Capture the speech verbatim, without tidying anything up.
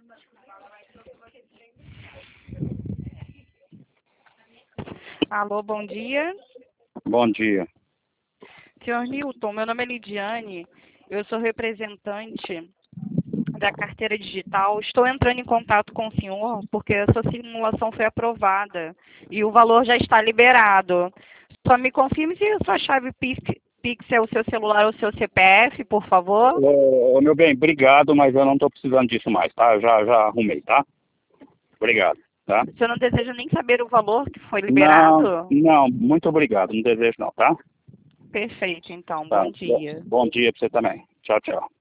Alô, bom dia. Bom dia. Senhor Newton, meu nome é Lidiane, eu sou representante da carteira digital. Estou entrando em contato com o senhor porque a sua simulação foi aprovada e o valor já está liberado. Só me confirme se a sua chave Pix, Pix é o seu celular ou o seu C P F, por favor. Ô, ô, meu bem, obrigado, mas eu não estou precisando disso mais, tá? Eu já, já arrumei, tá? Obrigado, tá? O senhor não deseja nem saber o valor que foi Não, liberado? não, muito obrigado, não desejo não, tá? Perfeito, então. Tá. Bom dia. Bom dia para você também. Tchau, tchau.